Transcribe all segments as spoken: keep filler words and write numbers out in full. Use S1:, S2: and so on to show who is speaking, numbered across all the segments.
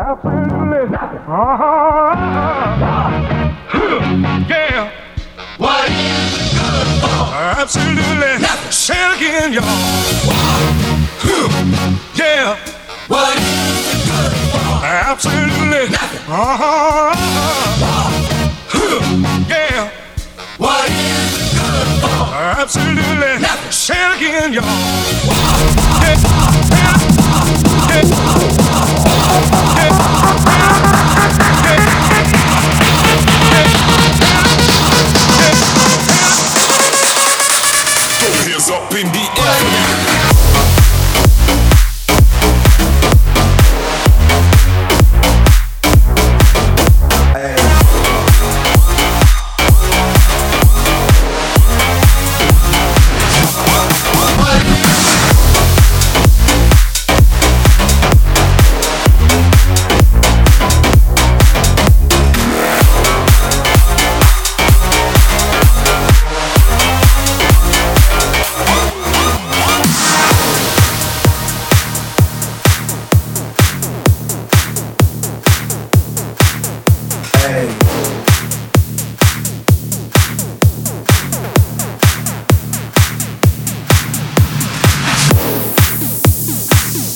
S1: Absolutely nothing. Uh-huh. Yeah.
S2: What is it good for?
S1: Absolutely
S2: nothing.
S1: Say it again, y'all. Yeah.
S2: What is it good for?
S1: Absolutely
S2: nothing.
S1: Uh-huh. Yeah.
S2: What is it good for?
S1: Absolutely
S2: nothing.
S1: Say it again, y'all.
S2: Hands up in the air.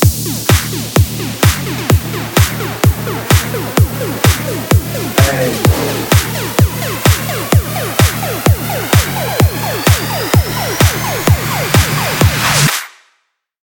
S3: Hey.